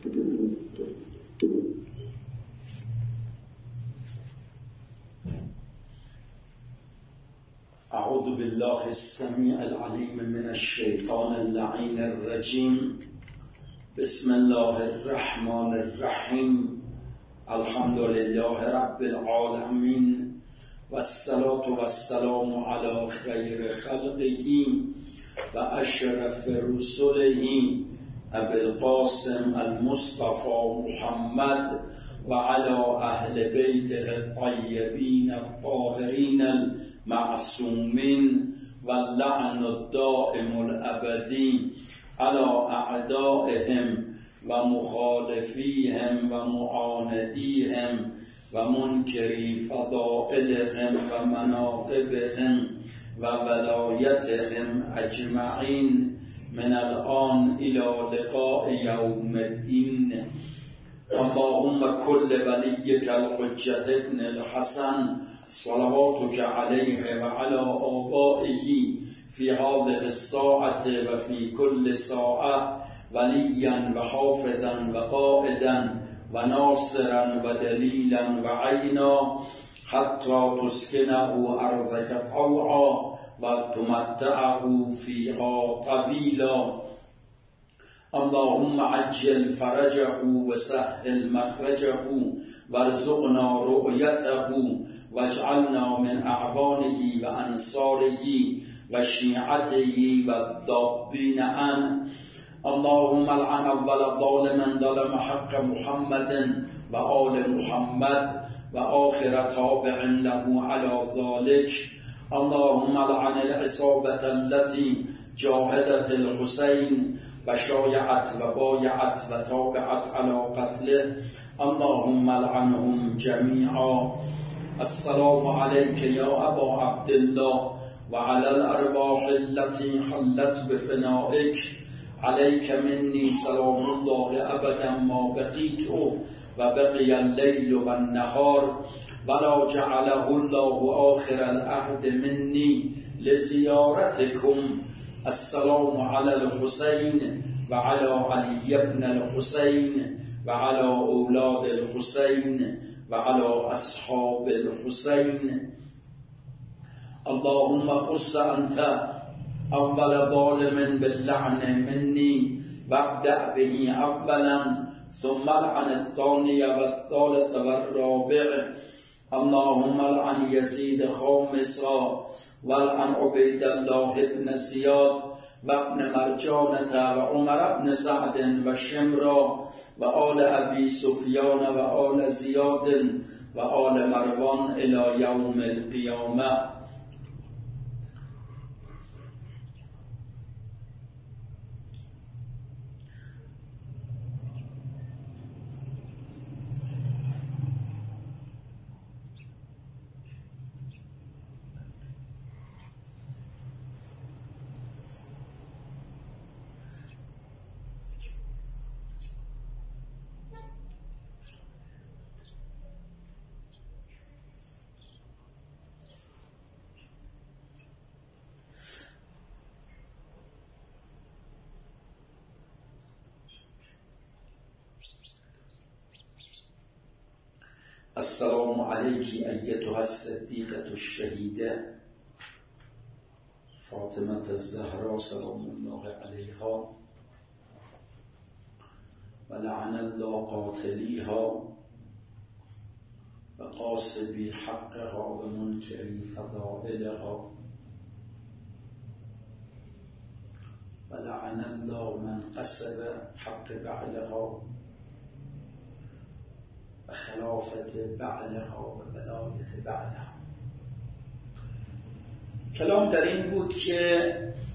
اعوذ بالله السمیع العلیم من الشیطان اللعین الرجیم. بسم الله الرحمن الرحیم. الحمد لله رب العالمین و الصلاة و السلام علی خیر خلقه و اشرف رسله ابی القاسم المصطفى محمد و علی اهل بیته الطیبین الطاهرین المعصومین و اللعن الدائم الابدی على اعدائهم و مخالفیهم و معاندیهم و منکری فضائلهم و مناقبهم و ولایتهم اجمعین من الان الى لقاء یوم الدین. اللهم كل وليك الحجة ابن الحسن صلواتك عليه وعلى آبائه في هذه الساعة وفي كل ساعة وليا وحافظا وقائدا وناصرا ودليلا وعينا حتى تسكنه أرضك طوعا وتمتعه فيها طويلا. اللهم عجل فرجه وسهل مخرجه وارزقنا رؤيته واجعلنا من أعوانه وأنصاره وشيعته والذابين عنه. اللهم لعن أول ظالما ظلم حق محمد وآل محمد وآخر تابع له على ذلك. اللهم لعن العصابة التي جاهدت الحسين وشايعت وبايعت وتابعت على قتله. اللهم لعنهم جميعا. السلام عليك يا أبا عبد الله وعلى الأرواح التي حلت بفنائك. عليك مني سلام الله أبدا ما بقيت وبقي الليل والنهار ولا جعله الله آخر العهد مني لزيارتكم. السلام على الحسين وعلى علي بن الحسين وعلى أولاد الحسين وعلى أصحاب الحسين. اللهم خص أنت أول ظالم باللعن مني وابدأ به أولا ثم لعن الثاني والثالث والرابع. اللهم لعن يزيد خامسا ولعن عبيد الله بن زياد وابن مرجانة وعمر بن سعد وشمرا وآل أبي سفيان وآل زياد وآل مروان إلى يوم القيامة. السلام عليك أيتها الصديقة الشهيدة فاطمة الزهراء سلام الله عليها ولعن الله قاتليها وقاصبي حقها ومنكري فضائلها ولعن الله من قصب حق بعلها و خلافت بعلها و ولایت بعلها. کلام در این بود که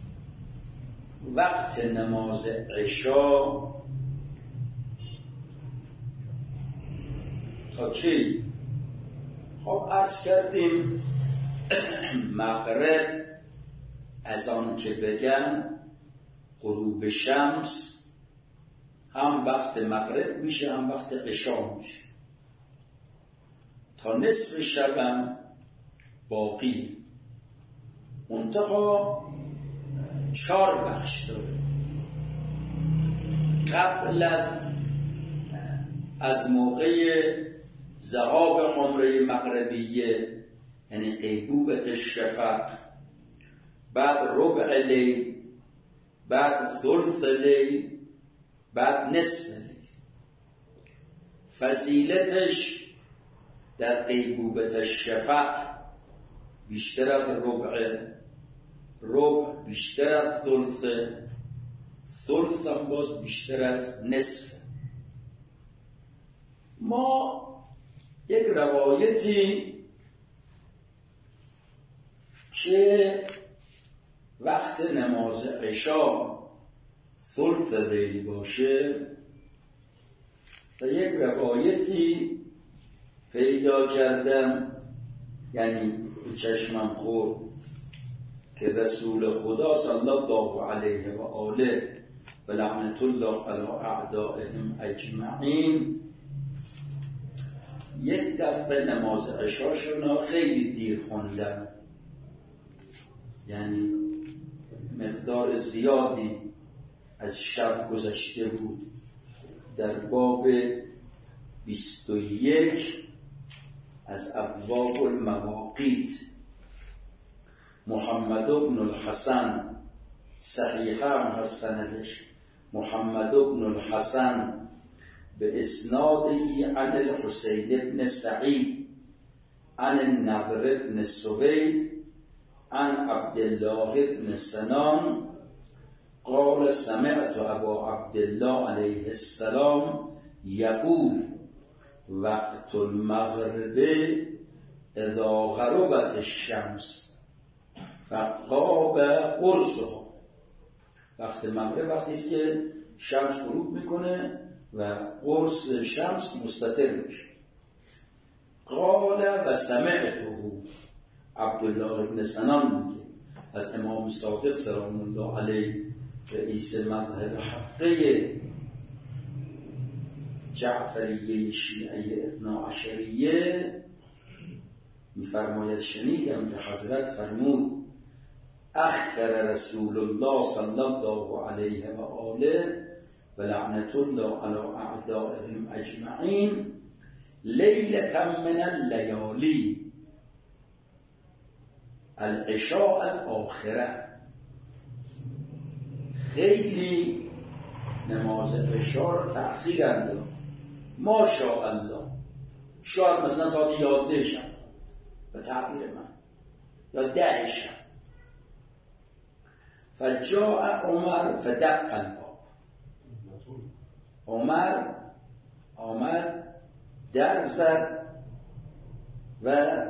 وقت نماز عشا تا کی؟ خب عرض کردیم مغرب از آن که بگن غروب شمس هم وقت مغرب میشه هم وقت عشا میشه، تا نصف شبم باقی. منتها 4 بخش داره. قبل از از موقع ذهاب حمره مغربیه یعنی غیبوبة شفق، بعد ربع لیل، بعد ثلث لیل، بعد نصف لیل. فضیلتش در غیبوبة شفق بیشتر از ربع بیشتر از ثلث هم باز بیشتر از نصف. ما یک روایتی که وقت نماز عشا ثلث لیل باشه و یک روایتی پیدا کردم، یعنی به چشمم خورد، که رسول خدا صلی الله علیه و آله و لعنت الله علی اعدائهم اجمعین یک دفعه نماز عشاشون خیلی دیر خوندن، یعنی مقدار زیادی از شب گذشته بود. در باب 21 از ابواب المواقیت محمد بن الحسن، صحیحه هم هست سندش، محمد بن الحسن به اسنادی عن الحسین بن سعید عن النضر بن سوید عن عبدالله بن سنان قال سمعت ابا عبدالله علیه السلام یقول وقت المغرب اذا غربت الشمس فقاب قرصها. وقت مغرب وقتی است که شمس غروب میکنه و قرص شمس مستتر میشه. قال و سمعته، عبدالله بن سنان میگه از امام صادق سلام الله علیه رئیس مذهب حقه جعفریه شیعه اثنا عشریه میفرماید شنیدم که حضرت فرمود اخر رسول الله صلی الله علیه و آله و لعنت الله علی اعدائهم اجمعین لیلة من اللیالی العشاء الاخره. خیلی نماز عشا رو تأخیر انداخت، ماشاءالله، شاید مثلا ساعت 11 شب به تعبیر من یا 10 شب. فجاء عمر فدق الباب، عمر آمد در زد و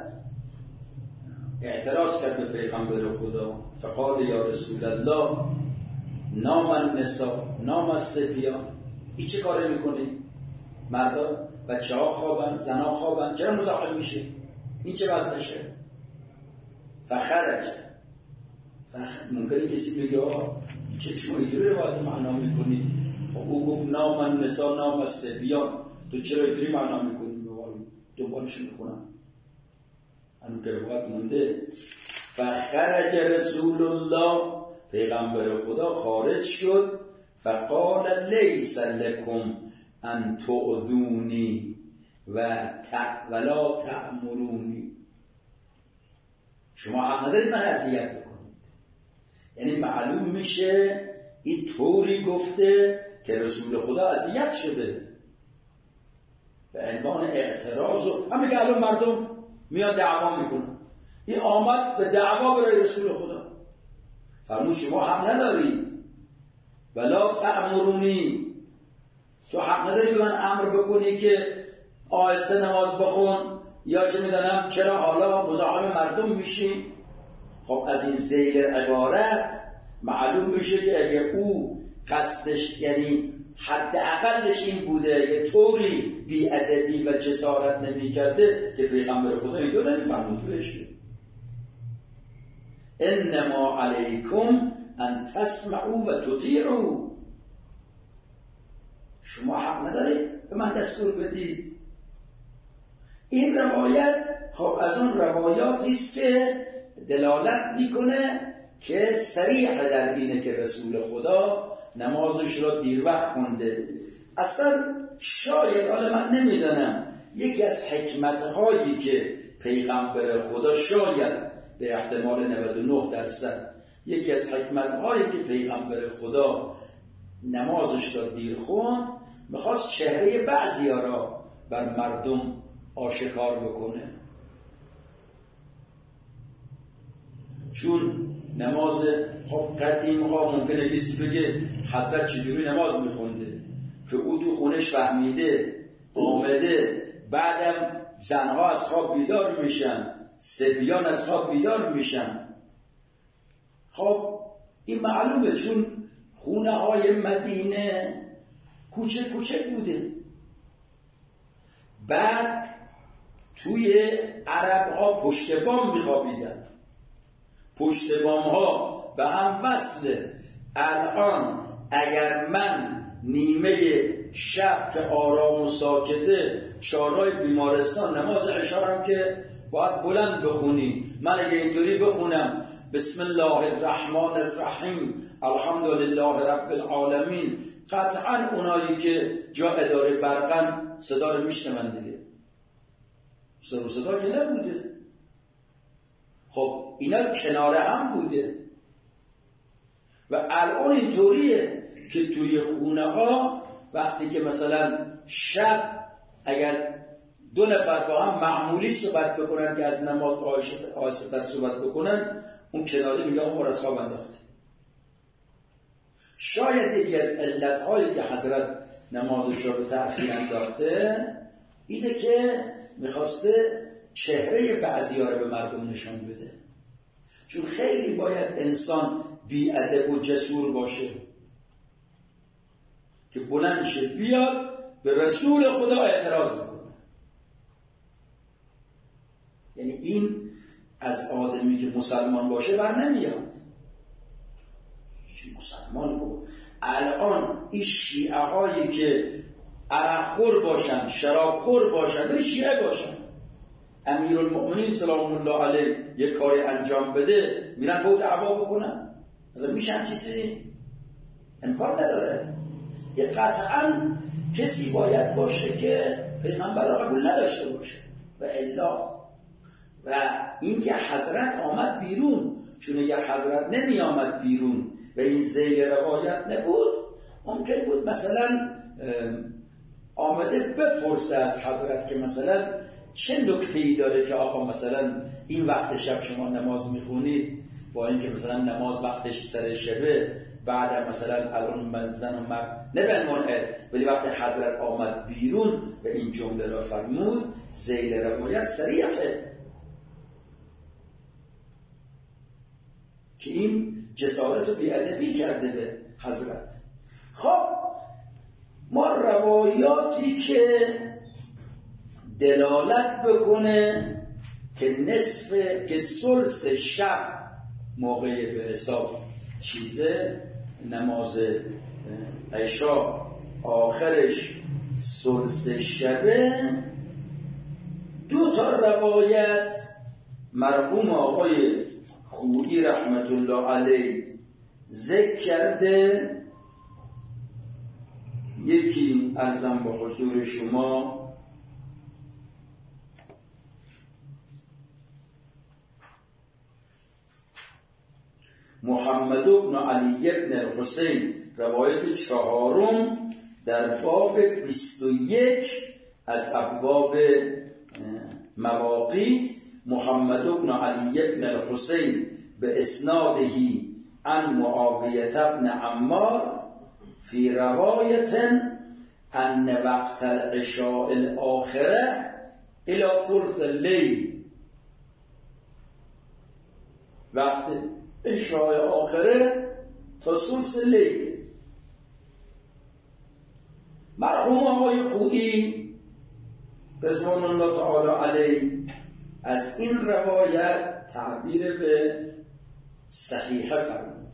اعتراض کرد به پیغمبر خدا. فقال یا رسول الله نام النساء نام الصبیان، این چه کاره میکنی؟ مردا بچه ها خوابن، زن ها خوابن، چرا مزاحم میشه؟ این چه وضعشه؟ فخرج. ممکنه کسی بگه چه شما اینطوری روایت معنا میکنی؟ او گفت نام النساء نام الصبیان، تو چرا اینطوری معنا میکنی؟ دنبالش میکنم همون که روایت مونده. فخرج رسول الله، پیغمبر خدا خارج شد. فقال لیس لکم ان تؤذونی ولا تأمرونی، شما حق ندارید من اذیت بکنید. یعنی معلوم میشه این طوری گفته که رسول خدا اذیت شده به عنوان اعتراض و همه که الان مردم میاد دعوا میکنن، این آمد به دعوا برای رسول خدا. فرمود شما حق ندارید ولا تأمرونی، تو حق نداری به من امر بکنی که آهسته نماز بخون یا چه میدونم چرا حالا مزاحم مردم میشی. خب از این ذیل عبارت معلوم میشه که اگه او قصدش یعنی حداقلش این بوده، اگه طوری بی‌ادبی و جسارت نمی‌کرده که پیغمبر خدا اینطور نمی‌فرمود بشه. انما علیکم ان تسمعوا و تطیعوا، شما حق ندارید به من دستور بدید. این روایت خب از اون روایاتی است که دلالت میکنه که صریح در اینه که رسول خدا نمازش را دیر وقت خونده. اصلا شاید، حالا من نمیدانم، یکی از حکمت‌هایی که پیغمبر خدا، شاید به احتمال 99%، یکی از حکمت‌هایی که پیغمبر خدا نمازش را دیر خوند، میخواست چهره بعضیا را بر مردم آشکار بکنه. چون نماز قدیم ممکنه کسی بگه حضرت چجوری نماز میخونده که او تو خونش فهمیده آمده، بعدم زنها از خواب بیدار میشن، صبیان از خواب بیدار میشن. خب این معلومه، چون خونه های مدینه کوچک کوچک بوده. بعد توی عرب ها پشت بام میخوابیدن، پشت بام ها به هم وصله. الان اگر من نیمه شب که آرام و ساکته چهارراه بیمارستان نماز عشا که باید بلند بخونی، من اگه اینطوری بخونم بسم الله الرحمن الرحیم الحمدلله رب العالمین، قطعا اونایی که جا اداره برقن صدا رو میشنون دیگه. صدا که نبوده. خب اینا کنار هم بوده و الان اینطوریه که توی خونه ها وقتی که مثلا شب اگر دو نفر با هم معمولی صحبت بکنن که از نماز آهسته‌تر صحبت بکنن، اون کناری میگه عمر از خواب انداخته. شاید یکی از علتهایی که حضرت نمازش را به تأخیر انداخته اینه که میخواسته چهره بعضی‌ها رو به مردم نشان بده. چون خیلی باید انسان بی‌ادب و جسور باشه که بلند شه بیاد به رسول خدا اعتراض بکنه. یعنی این از آدمی که مسلمان باشه بر نمیاد. مسلمان بود. الان این شیعه هایی که عرقخور باشن، شرابخور باشن، به شیعه باشن، امیرالمؤمنین سلام الله علیه یک کاری انجام بده میرن با دعوا بکنن. مثلا میشه همچین چیزی؟ امکان نداره. یه قطعا کسی باید باشه که پیغمبر را قبول نداشته باشه و الا. و این که حضرت آمد بیرون، چون اگه حضرت نمی آمد بیرون و این ذیل روایت نبود، ممکن بود مثلا آمده بپرسه از حضرت که مثلا چه نکته‌ای داره که آقا مثلا این وقت شب شما نماز میخونید، با اینکه مثلا نماز وقتش سر شبه، بعد مثلا الان زن و مرد نبنمونه، ولی وقت حضرت آمد بیرون و این جمله را فرمود، ذیل روایت صریحه که این جسارت و بی‌ادبی کرده به حضرت. خب ما روایاتی که دلالت بکنه که ثلث شب موقع به حساب چیزه، نماز عشا آخرش ثلث شبه، دو تا روایت مرحوم آقای خویی رحمت الله علیه ذکر کرده. یکی عرضم به حضور شما محمد بن علی بن الحسین، روایت چهارم در باب 21 از ابواب مواقیت. محمد بن علی بن الحسین به اسنادهی عن معاویه بن عمار فی روایت ان وقت العشاء الاخره الى ثلث اللیل، وقت عشاء آخره تا ثلث لیل. مرحوم آقای خویی رضوان الله تعالی علیه از این روایت تعبیر به صحیحه فرمود،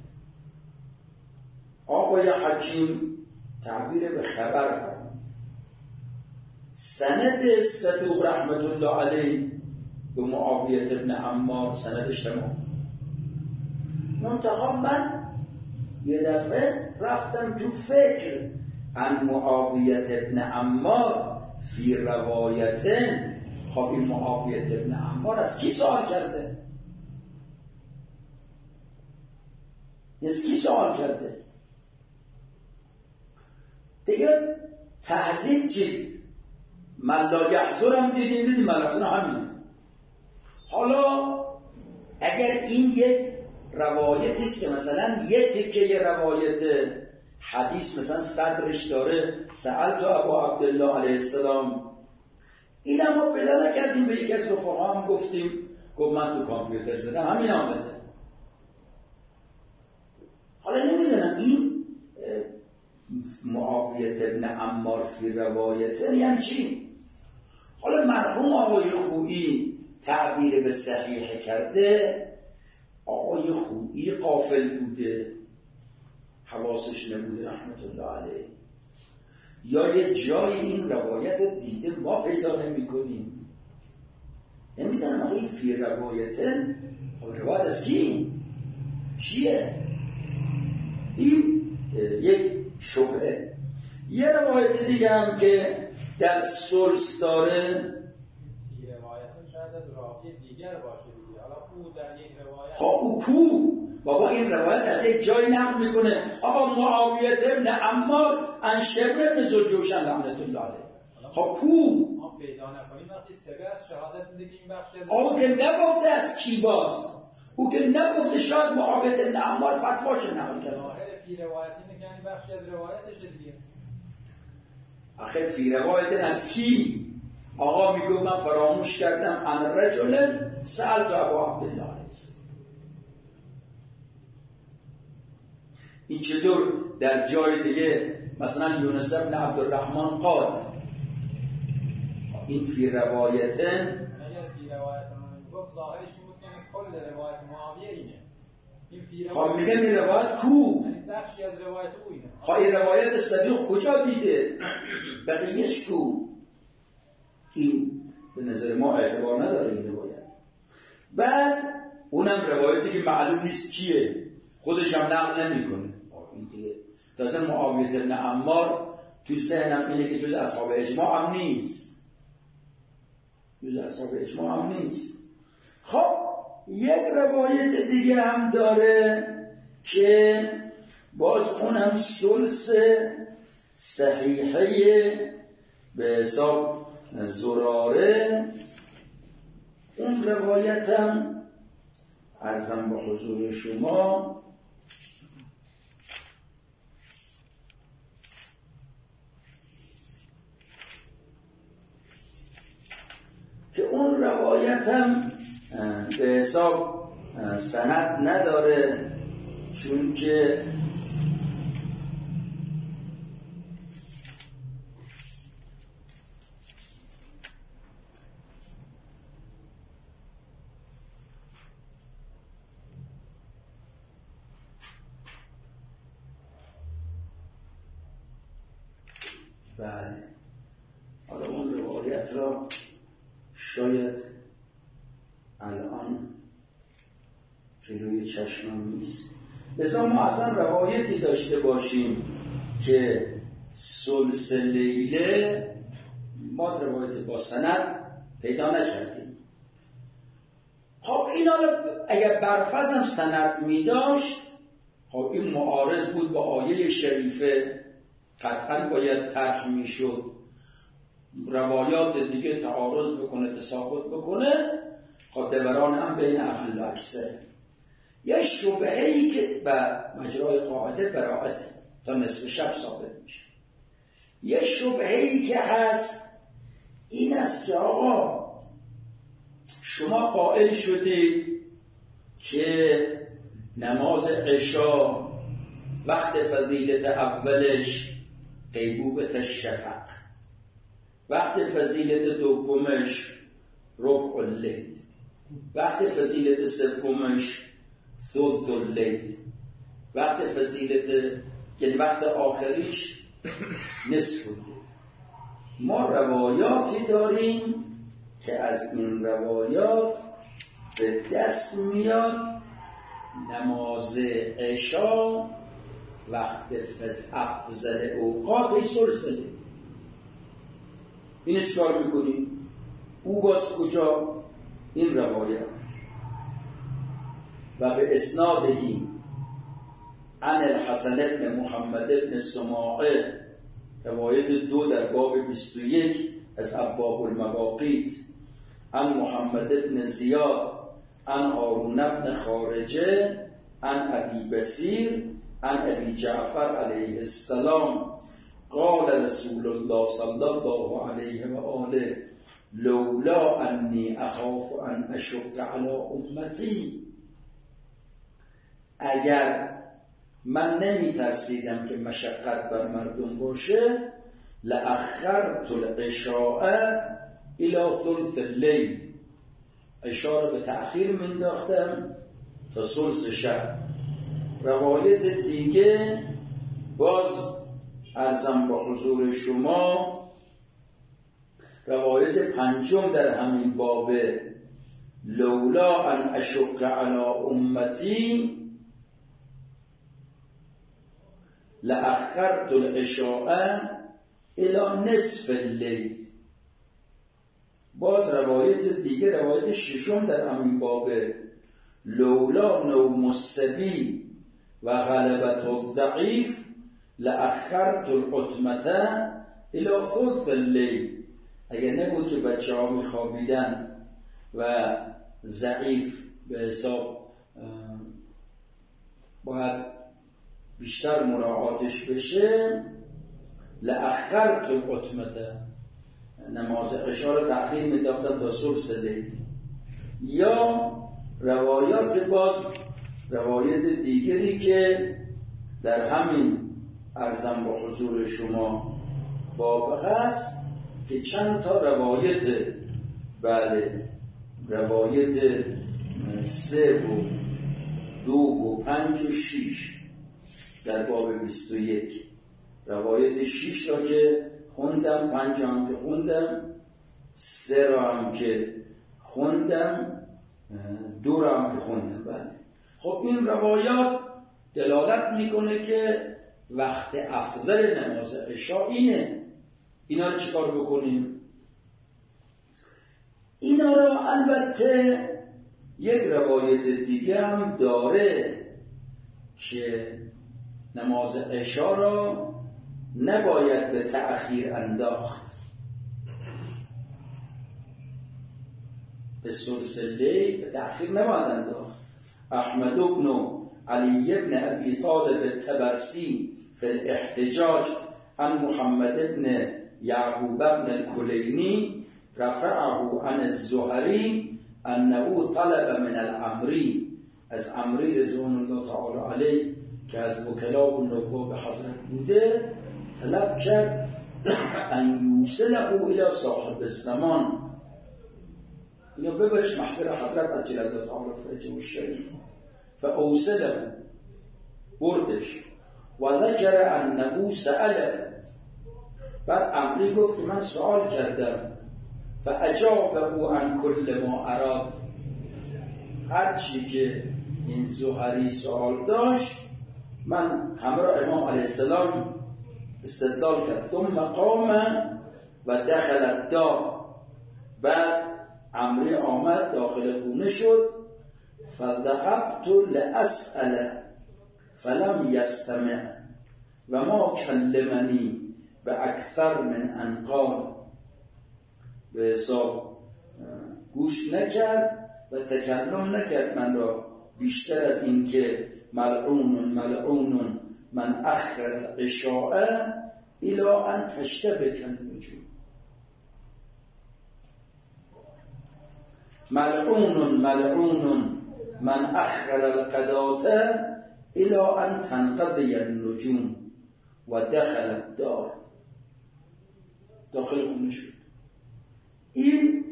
آقای حکیم تعبیر به خبر فرمود. سند صدوق رحمت الله علیه به معاویه بن عمار سندش تمام. منتها من یه دفعه رفتم تو فکر عن معاویه ابن عمار فی روایتن. خب این معاویه ابن عمار از کی سوال کرده؟ از کی سوال کرده؟ دیگه تهذیب چیز من لا یحضر هم دیدیم ملافظن همینه. حالا اگر این یک روایتی است که مثلا یه تکه روایت حدیث مثلا صدرش داره سألت ابا عبدالله علیه السلام، این هم ما پیدا نکردیم، به یک از رفقا هم گفتیم گفت من تو کامپیوتر زدم همین آمده. حالا نمیدونم این معاویه ابن عمار فی روایته یعنی چی؟ حالا مرحوم آقای خویی تعبیر به صحیح کرده، آقای خویی غافل بوده، حواسش نبوده رحمت الله علیه، یا یه جای این روایت رو دیده ما پیدا نمی کنیم. نمیدونم آقای فی روایته روایت از کی؟ چیه؟ این یک شبهه. یه روایت دیگه هم که در سلس داره، یه روایت شاید از راوی دیگر باشه دیگه. حالا او در یک روایت خب او کو؟ بابا این روایت از یک جای نقل میکنه آقا معاویه ابن عمار عن شبر بن ذوالجوشن لعنت الله علیه. خب کو؟ ما پیدا نکنیم وقتی سبه از شهادت میده که این بخشی از او که نگفته از کی باز، او که نگفته شاید معاویه ابن عمار فتواش نقل کرده. ظاهر فی روایت اینه که این بخشی از روایتشه دیگه. آخه فی روایت از کی؟ آقا میگه من فراموش کردم عن رجل سألت ابا عبدالله علیه السلام. این چطور در جای دیگه مثلا یونس بن عبدالرحمن قال این فی روایتن، اگر فی روایت من گفت ظاهرش این بود که کل روایت معاویه اینه. این فی خب میگه این روایت کو؟ یعنی بخشی از روایت او اینه. خب این روایت صدوق کجا دیده؟ بقیهش کو؟ این به نظر ما اعتبار نداره این روایت. بعد اونم روایتی که معلوم نیست کیه، خودش هم نقل نمیکنه. این دیگه تازه معاویه بن عمار تو ذهنم اینه که جز اصحاب اجماع هم نیست، جز اصحاب اجماع هم نیست. خب یک روایت دیگه هم داره که باز اونم ثلث صحیحه به حساب زراره. اون روایتم عرضم با حضور شما که اون روایتم به حساب سند نداره، چون که بله حالا اون روایت را شاید الان جلوی چشمم نیست، لذا ما اصلا روایتی داشته باشیم که ثلث لیله، ما روایت با سند پیدا نکردیم. خب این اگر برفضم سند می داشت، خب این معارض بود با آیه شریفه، قطعا باید طرح می شد، روایات دیگه تعارض بکنه تساقط بکنه، خب دوران هم بین اقل و اکثر. یه شبهه‌ای که به مجرای قاعده براءت تا نصف شب ثابت میشه. یه شبهه‌ای که هست این است که آقا شما قائل شدید که نماز عشا وقت فضیلت اولش غیبوبة شفق، وقت فضیلت دومش ربع اللیل، وقت فضیلت سومش ثلث اللیل، وقت فضیلت یعنی وقت آخریش نصف اللیل. ما روایاتی داریم که از این روایات به دست میاد نماز عشا وقت افضل اوقاتش سلسله. اینو چکار میکنیم؟ او باز کجا؟ این روایت و به اسنادهی عن الحسن بن محمد بن سماعه، روایت 2 در باب 21 از ابواب المواقیت، عن محمد بن زیاد عن هارون بن خارجه عن ابی بصیر عن ابی جعفر علیه السلام قال رسول الله صلی الله علیه و آله لولا انی اخاف ان اشق علی امتی، اگر من نمی ترسیدم که مشقت بر مردم باشه، لأخرت العشاء الى ثلث الليل، عشاء رو به تأخیر منداختم تا ثلث شب. روایت دیگه باز عرضم با حضور شما، روایت 5 در همین باب، لولا ان اشق علی امتی لأخرت العشاء الى نصف الليل. باز روایت دیگه، روایت 6 در همین باب، لولا نوم الصبی و غلبت الضعیف لأخرت العتمة الى ثلث الليل. اگر نبود که بچه ها میخوابیدن و ضعیف به حساب باید بیشتر مراعاتش بشه، لأخرت العتمة، نماز عشاء رو تأخیر می‌داختم تا ثلث لیل. یا روایات باز، روایت دیگری که در همین عرضم با حضور شما باب هست که چند تا روایت، بله، روایت 3 و 2 و 5 و 6 در باب 21، روایت 6 را که خوندم، 5 هم که خوندم، 3 را هم که خوندم، 2 را هم که خوندم. بله. خب این روایات دلالت میکنه که وقت افضل نماز عشاء اینه. اینا رو چیکار بکنیم؟ اینا رو البته یک روایت دیگه هم داره که نماز عشاء را نباید به تأخیر انداخت، به ثلث لیل به تأخیر نباید انداخت. احمد بن علی بن ابی طالب الطبرسی فی الاحتجاج عن محمد بن یعقوب بن الکلینی رفعه عن الزهری انه طلب من العمری، از عمری رضوان الله تعالی علیه که از وکلا و نواب حضرت بوده، طلب کرد ان یوصله الى صاحب الزمان، اینو ببرش محضر حضرت عجل الله تعالی فرجه الشریف، فاوصله، بردش، و ذکر انه سأله، بعد عمری گفت که من سوال کردم، فاجابه عن کل ما اراد، هرچی که این زهری سوال داشت من همراه امام علیه السلام استدلال کرد. ثم قام و دخل الدار، بعد عمری آمد داخل خونه شد، فذهبت لأسأل فلم يستمع و ما کلمنی به اکثر من انقال، به حساب گوش نکرد و تکلم نکرد من را بیشتر از این که ملعون من اخر العشاء الى ان تشتبک النجوم، ملعون من اخر الغداة الى ان تنقضی النجوم و دخل الدار، داخل خونه شد. این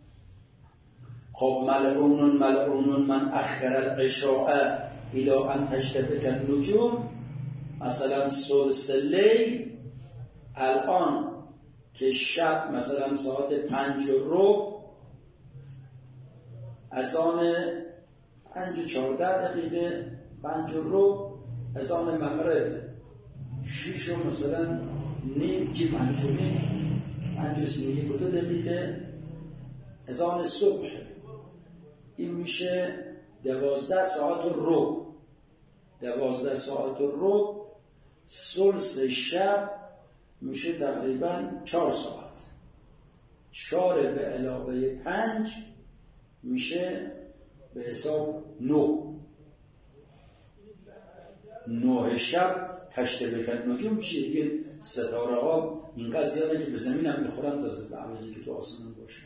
خب ملعون من اخر العشاء الى ان تشتبک النجوم، مثلا ثلث لیل الان که شب مثلا ساعت 5:15 اذان 5:14 5:15 اذان مغرب 6 و مثلا نیم که پنجمی 5:32 دقیقه اذان صبح، این میشه 12 ساعت و ربع. 12 ساعت و ربع ثلث شب میشه تقریبا 4 ساعت. 4 به علاوه 5 میشه به حساب 9 شب تشتبه نجوم میشه دیگه. ستاره ها اینقدر زیاده که به زمین هم میخورن دازه به عوضی که تو آسمان باشه.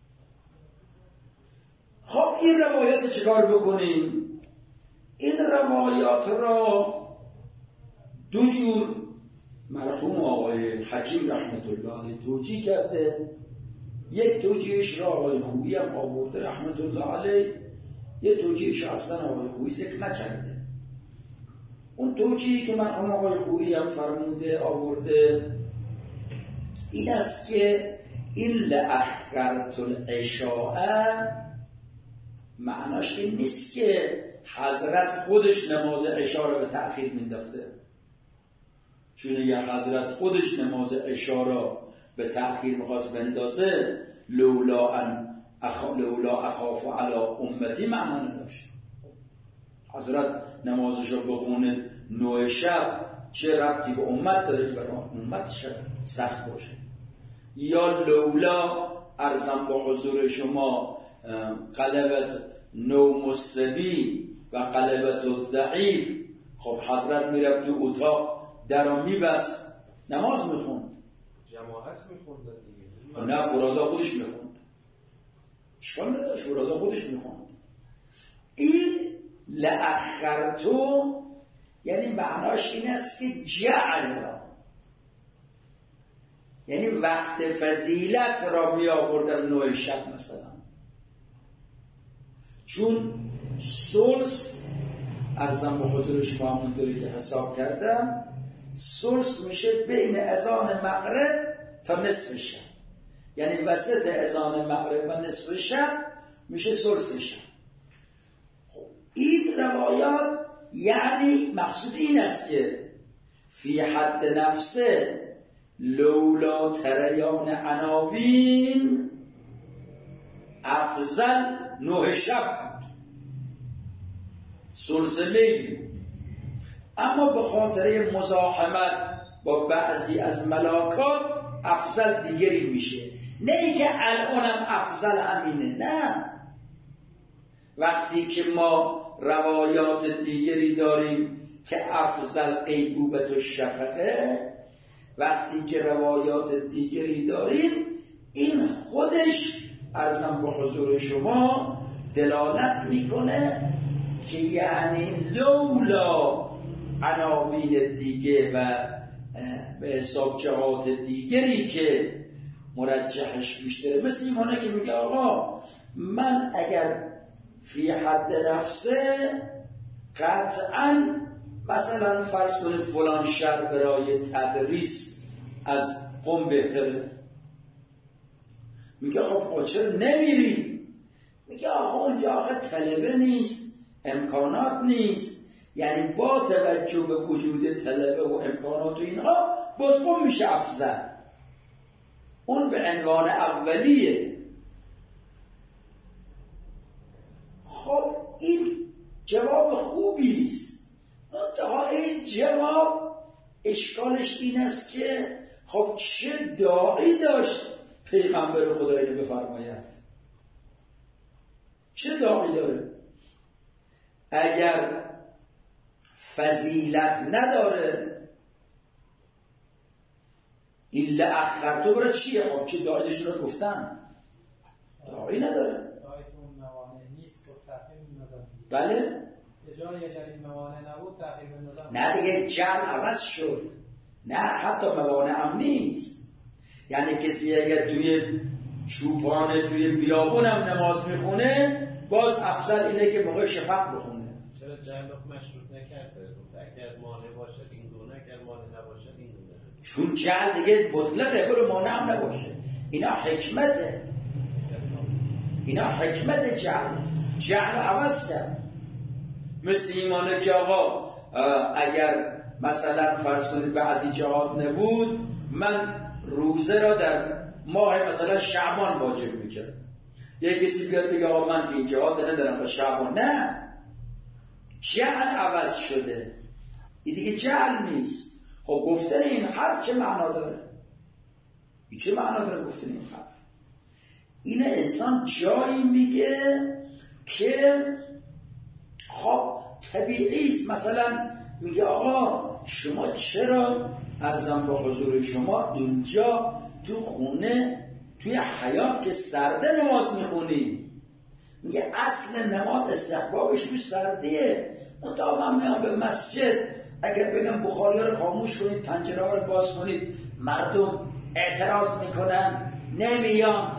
خب این روایات چکار بکنیم؟ این روایات را دو جور مرحوم آقای حکیم رحمت الله علیه توجیه کرده. یک توجیهش را آقای خویی هم آورده رحمت الله علیه، یک توجیهش اصلا آقای خویی ذکر نکرده. اون توجیهی که مرحوم آقای خویی هم فرموده آورده این است که این لأخرت العشاء معناش این نیست که حضرت خودش نماز عشا را به تأخیر مینداخته، چون یه حضرت خودش نماز عشا را به تأخیر میخواست بندازه لولا اخاف علی امتی معنا نداشت. حضرت نمازش را بخونه 9 شب چه ربطی به امت داره که برای امت سخت باشه؟ یا لولا ارزم با حضور شما قلبت نوم الصبی و قلبت الضعیف. خب حضرت میرفت تو اتاق درو میبست نماز میخوند، جماعت میخوند دیگه. نه فرادا خودش میخوند، اشکال نداشت فرادا خودش میخوند. این لأخرتو یعنی معناش این است که جعل را، یعنی وقت فضیلت را می آوردن 9 شب مثلا، چون ثلث ارزم به حضور شما همونطوری که حساب کردم ثلث میشه بین اذان مغرب تا نصف شب، یعنی وسط اذان مغرب و نصف شب میشه ثلث شب. خب این روایات یعنی مقصود این است که فی حد نفسه لولا تریان عناوین افضل 9 شب بود، ثلث لیل، اما به خاطر مزاحمت با بعضی از ملاکات افضل دیگری میشه. نه ای که الانم افضل همینه، نه، وقتی که ما روایات دیگری داریم که افضل غیبوبت و شفقه، وقتی که روایات دیگری داریم این خودش ارزم به حضور شما دلالت میکنه که یعنی لولا عناوین دیگه و به حساب جهات دیگری که مرجحش بیشتره، مثل اینه که میگه آقا من اگر فی حد نفسه قطعا مثلا فرض کنید فلان شهر برای تدریس از قم بهتره، میگه خب چرا نمیری؟ میگه آقا اونجا آخه طلبه نیست، امکانات نیست، یعنی با توجه به وجود طلبه و امکانات و اینها باز قم میشه افضل، اون به عنوان اولیه. خب این جواب خوبی است، منتها این جواب اشکالش این است که خب چه داعی داشت پیغمبر خدا اینو بفرماید؟ چه داعی داره؟ اگر فضیلت نداره این لأخرتو برای چیه؟ خب چه داعیش رو گفتن؟ داعی نداره. بله؟ جایی اگر این موانع نبود تأخیر بندازن. نه دیگه جعل عوض شد. نه حتی موانع هم نیست. یعنی کسی اگر توی چوپان توی بیابون هم نماز میخونه باز افضل اینه که موقع شفق بخونه. چرا جعل مشروط نکرده؟ اگر مانع باشد این گونه، اگر مانع نباشد این گونه. چون جعل دیگه مطلقه، برو مانع هم نباشه. اینا حکمته. اینا حکمت جعل عوض کرد. مثل ایمانه که آقا اگر مثلا فرض کنید بعضی جهات نبود، من روزه را در ماه مثلا شعبان واجب میکرد. یه کسی بیاد بگه آقا من که این جهات ندارم با شعبان، نه، جعل عوض شده، این دیگه جعل نیست. خب گفتن این حرف چه معنا داره؟ این چه معنا داره گفتن این حرف؟ این انسان جایی میگه که خب طبیعی است. مثلا میگه آقا شما چرا عرضم با حضور شما اینجا تو خونه توی حیات که سرده نماز میخونی؟ میگه اصل نماز استحبابش تو سردیه. منتها من میام به مسجد، اگر بگم بخاری ها رو خاموش کنید، پنجره ها رو باز کنید، مردم اعتراض میکنن، نمیان.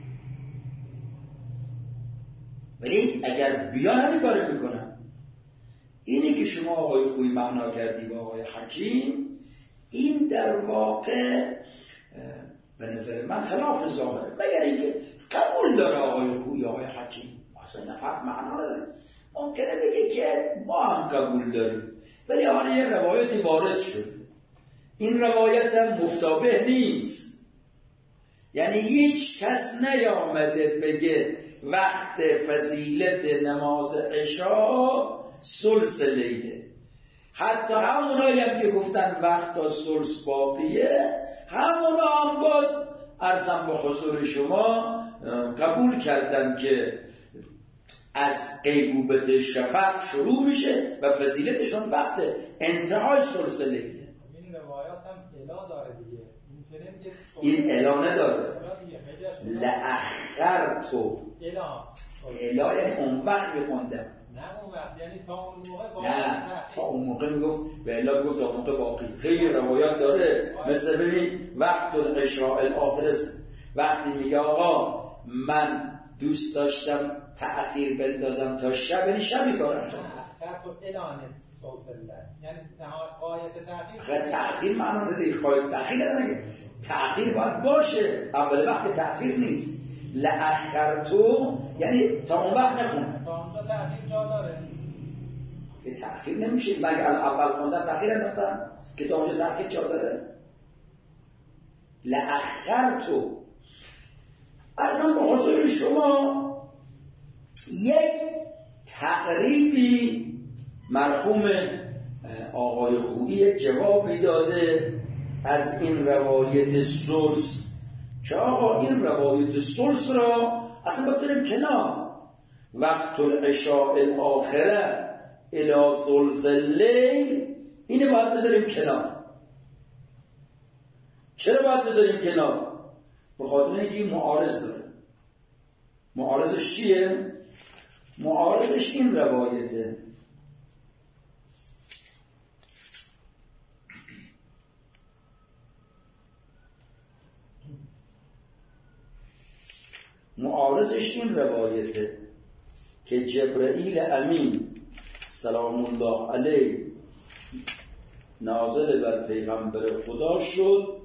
ولی اگر بیان همین کار میکنن. اینی که شما آقای خوی معنا کردی با آقای حکیم، این در واقع به نظر من خلاف ظاهره، مگر اینکه قبول داره آقای خوی آقای حکیم، اصلا این حرف معنا نداره. ممکنه بگه که ما هم قبول داریم، ولی حالا یه روایتی وارد شده، این روایت هم مفتابه نیست. یعنی هیچ کس نیامده بگه وقت فضیلت نماز عشا ثلث لیله. حتی همونایی هم که گفتن وقت تا ثلث باقیه، همونا هم باز عرضم به حضور شما قبول کردن که از غیبوبت شفق شروع میشه و فضیلتشون وقت انتهای ثلث لیله. این روایات هم الا داره دیگه. این الا نداره. لأخرتو الا یعنی اون وقت میخوندم، نه اون وقت یعنی تا اون موقع باقی. نه تا اون موقع میگفت به الا میگفت تا اون موقع باقی. خیلی روایات داره، مثل ببین وقت العشاء الاخر، وقتی میگه آقا من دوست داشتم تأخیر بندازم تا شب، یعنی شبی کارم کنم. اخرتو الا نصف سلسله، یعنی قایت تأخیر. تأخیر معنا نداره، قایت تأخیر نداره. تأخیر باید باشه، اول وقت تأخیر نیست. لأخرتو یعنی تا اون وقت نخونه، تا اونجا تأخیر جا داره که تأخیر نمیشه. مگه اول خوندن تأخیر انداختن که تا اونجا تأخیر جا داره؟ لأخرتو اصلا به حضور شما یک تقریبی مرحوم آقای خویی جوابی داده از این روایت ثلث، که آقا این روایت ثلث را اصلا بکنیم کنار. وقت العشاء الاخره الی ثلث اللیل، اینه باید بذاریم کنار. چرا باید بذاریم کنار؟ به خاطر اینکه معارض داره. معارضش چیه؟ معارضش این روایته. معارضش این روایته که جبرئیل امین سلام الله علیه نازل بر پیغمبر خدا شد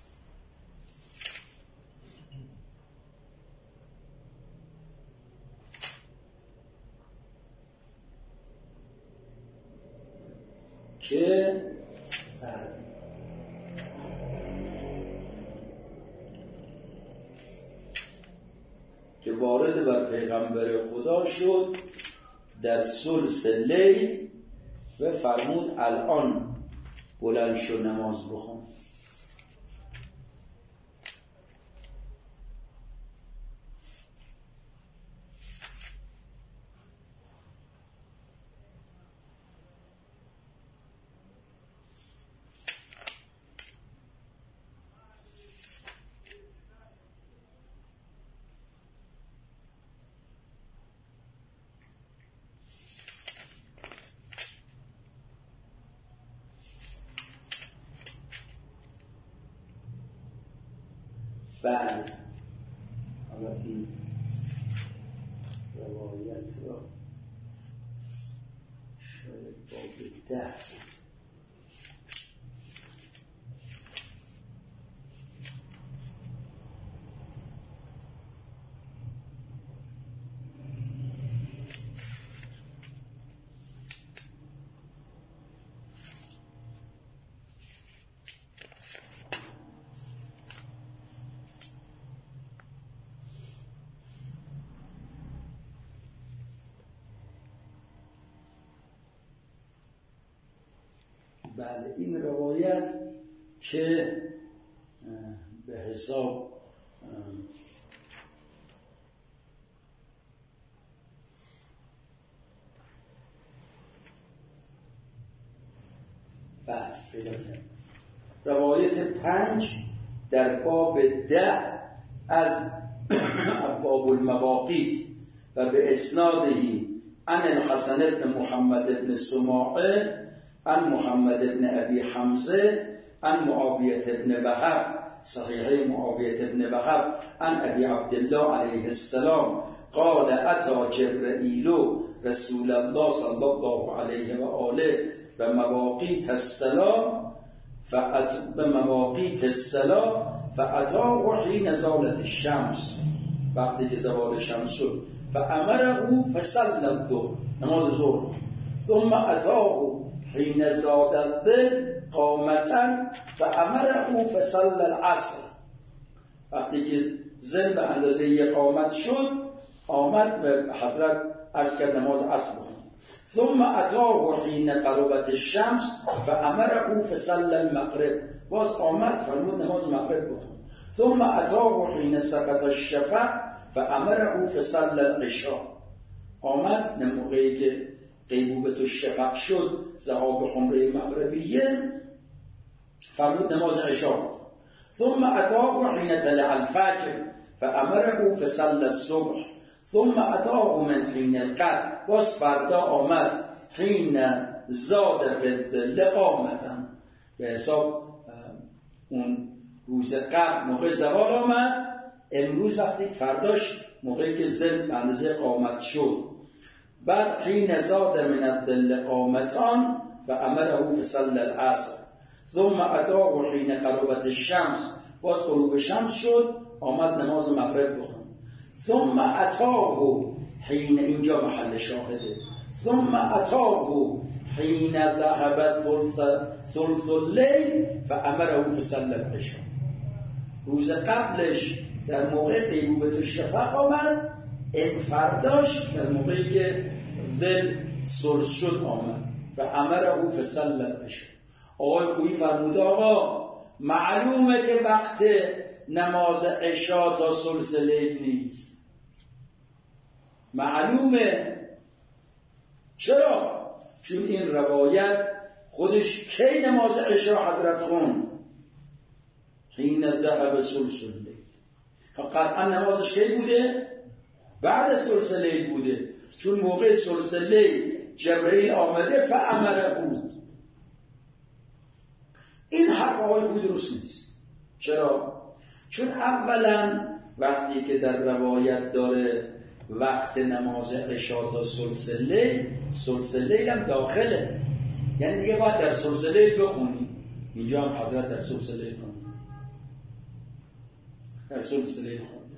که وارد بر پیغمبر خدا شد در ثلث لیل و فرمود الان بلند شو نماز بخون. بله، حالا این روایت را شاید باب 10 بله بله این روایت که به حساب روایت 5 در باب 10 از ابواب المواقیت و به اسنادهی عن الحسن بن محمد بن سماعه عن محمد بن ابي حمزه عن معاویه بن وهب صحیح معاویه بن وهب عن ابي عبد الله علیه السلام قال اتى جبرائیل رسول الله صلی الله علیه و آله و مواقیت الصلاة فأتاه حين زالت الشمس وقتی که زوال شمس شد فأمره فصلى الظهر نماز ظهر ثم أتاه حين زاد الظل قامة فأمره فصلى العصر وقتی که ظل به اندازه یک قامت شد آمد به حضرت عرض کرد نماز عصر بخوند ثم اتاه حين غربت الشمس فامره فصلى المغرب باز آمد فرمود نماز مغرب بخون ثم اتاه حين سقط الشفق فامره فصلى العشاء آمد موقعی که غیبوبة الشفق شد ذهاب خمره مغربیه فرمود نماز عشاء ثم اتاه حين طلع الفجر فامره فصلى الصبح ثم اتاه من حين القدر باز فردا آمد حين زاد فی الظل قامتا به حساب اون روز قبل موقع زوال آمد امروز وقتی فرداش موقعی که ظل به اندازه قامت شد بعد حين زاد من الظل قامتان فامره فصلى العصر ثم اتاه حين غربت الشمس باز غروب شمس شد آمد نماز مغرب بخوند ثم اتاه حين اینجا محل شاهده ثم اتاه حين ذهب ثلث الليل فامره فصلى العشاء روز قبلش در موقع غیبوبة الشفق آمد این فرداش در موقعی که ظل ثلث شد آمد فامره فصلى العشاء آقای خویی فرمود آقا معلومه که وقت نماز عشا تا ثلث لیل نیست معلومه چرا؟ چون این روایت خودش کی نماز عشا حضرت خون حین ذهب ثلث اللیل قطعا نمازش کی بوده؟ بعد ثلث لیل بوده چون موقع ثلث لیل جبرئیل آمده فامره بود این حرف آقای خویی درست نیست چرا؟ چون اولا وقتی که در روایت داره وقت نماز عشا تا ثلث لیل هم داخله یعنی دیگه باید در ثلث لیل بخونی اینجا هم حضرت در ثلث لیل خونده در ثلث لیل خونده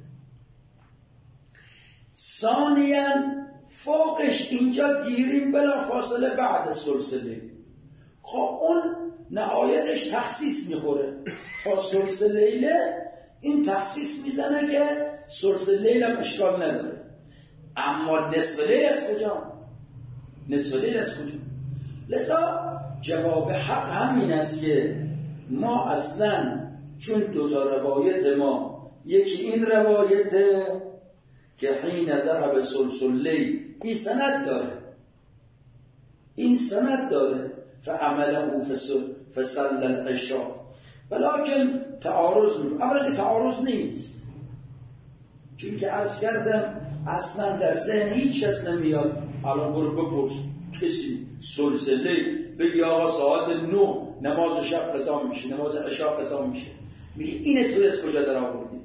ثانیاً فوقش اینجا گیریم بلا فاصله بعد ثلث لیل خب اون نهایتش تخصیص میخوره تا ثلث لیله این تخصیص میزنه که ثلث لیل هم اشکال نداره اما نصف لیل از کجا؟ نصف لیل از کجا؟ لذا جواب حق همین است که ما اصلا چون دوتا روایت ما یکی این روایت که حین ذهب ثلث اللیل این سند داره این سند داره فعمله فصلى العشاء ولكن تعارض اولا که تعارض نیست چون که عرض کردم اصلا در ذهن هیچ کس نمیاد الان برو بپرس کسی ثلث لیل بگی آقا ساعت 9 نماز شب قضا میشه نماز عشا قضا میشه میگه اینه تو از کجا در آوردی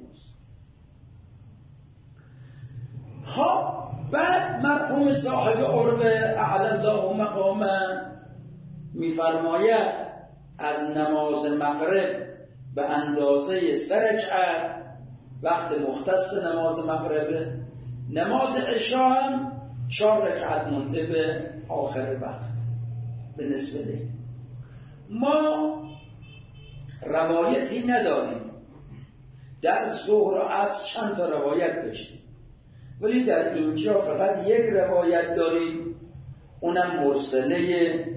خب بعد مرحوم صاحب عروه اعلی الله مقامه میفرماید از نماز مغرب به اندازه 3 رکعت وقت مختص نماز مغربه نماز عشا هم 4 رکعت مونده به آخر وقت به نصف لیل ما روایتی نداریم در ظهر و عصر چند تا روایت داشتیم ولی در اینجا فقط یک روایت داریم اونم مرسله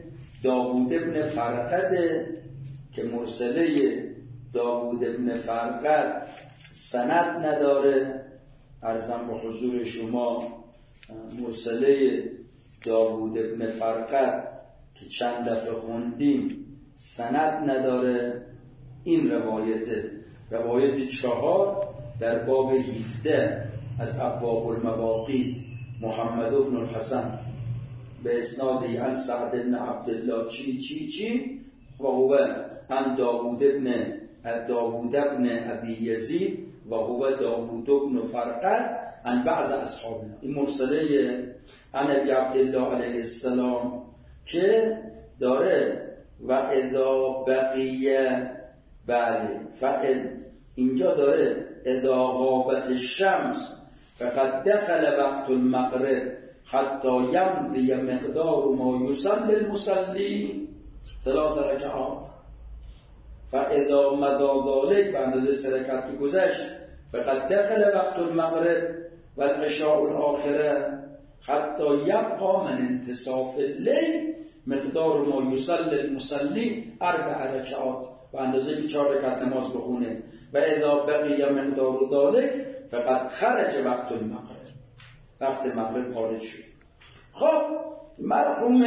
داوود ابن فرقد که مرسله داوود ابن فرقد سند نداره. عرضم به حضور شما مرسله داوود ابن فرقد که چند دفعه خوندیم سند نداره. این روایت 4 در باب 17 از ابواب المواقیت محمد ابن الحسن به اسناد عن سعد بن عبدالله چی و هو عن داوود ابن ابی یزید و هو داوود ابن فرقد عن بعض اصحابنا. این مرسله عن ابی عبدالله علیه السلام که داره و اذا بقیه بله اینجا داره اذا غابت الشمس فقد دخل وقت المغرب حتی یمضی مقدار ما یصلی المصلی 3 رکعات فاذا مضى ذلك به اندازه 3 رکعت گذشت فقد دخل وقت المغرب والعشاء الاخره حتی یبقى من انتصاف الليل مقدار ما یصلی المصلی 4 رکعات و اندازه که 4 رکعت نماز بخونه و اذا بقی مقدار ذلك فقد خرج وقت المغرب، وقت مغرب خارج شد. خب مرحوم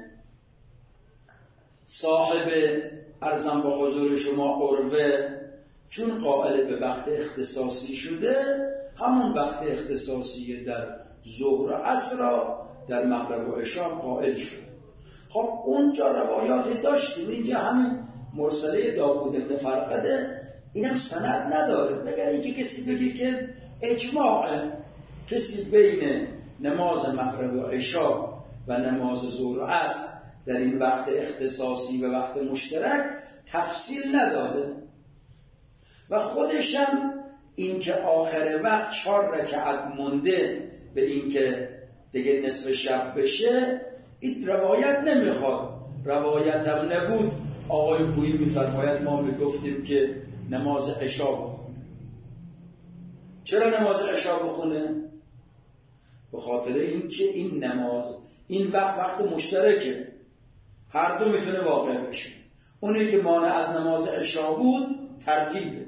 صاحب ارزم با حضور شما عروه چون قائل به وقت اختصاصی شده همون وقت اختصاصی در ظهر و عصر را در مغرب و عشاء قائل شد. خب اونجا روایات داشتیم، اینجا همین مرسله داوود ابن فرقده اینم سند نداره. مگر اینکه کسی بگه که اجماع کسی بین نماز مغرب و عشاء و نماز ظهر و عصر در این وقت اختصاصی و وقت مشترک تفصیل نداده و خودش هم این که آخر وقت 4 رکعت مونده به این که دیگه نصف شب بشه این روایت نمیخواد. روایت هم نبود. آقای خویی میفرماید ما میگفتیم که نماز عشاء بخونه. چرا نماز عشاء بخونه؟ به خاطر اینکه این نماز این وقت مشترکه، هر دو میتونه واقع بشه. اونی که مانع از نماز عشاء بود ترتیب.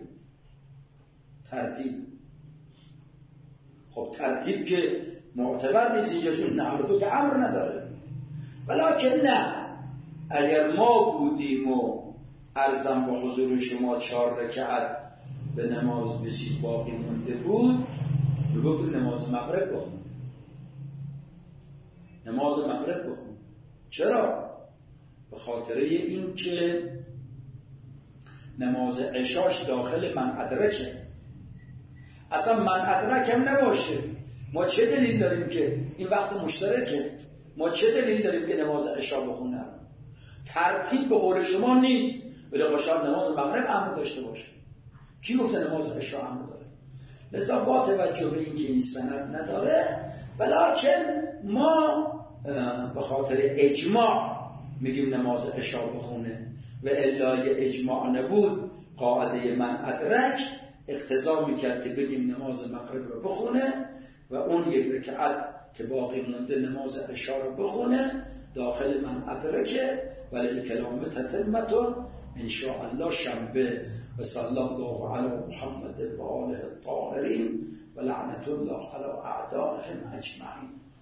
خب ترتیب که معتبر نیست اینجا چون هر دو که امر نداره. ولیکن نه، اگر ما بودیم و عرضم به حضور شما 4 رکعت به نماز بسیز باقی مونده بود بگفتیم نماز مغرب بخون. نماز مغرب بخون. چرا؟ به خاطر این که نماز عشاش داخل من ادرکه. اصلا من ادرک هم نباشه ما چه دلیل داریم که این وقت مشترکه؟ ما چه دلیل داریم که نماز عشا بخونم؟ ترتیب به قول شما نیست، ولی خوشحال نماز مغرب امر داشته باشه. کی گفته نماز عشا امر داره؟ لذا با توجه به این که این سند نداره ولیکن ما به خاطر اجماع میگیم نماز عشا بخونه و الا اجماع نبود قاعده من ادرک اقتضا میکرد که بگیم نماز مغرب رو بخونه و اون 1 رکعت که باقی مونده نماز عشا رو بخونه داخل من ادرکه ولی کلام تتمتون ان شاء الله شنبه و صلی الله علی محمد و آله الطاهرین و لعنت الله علی اعدائهم اجمعین.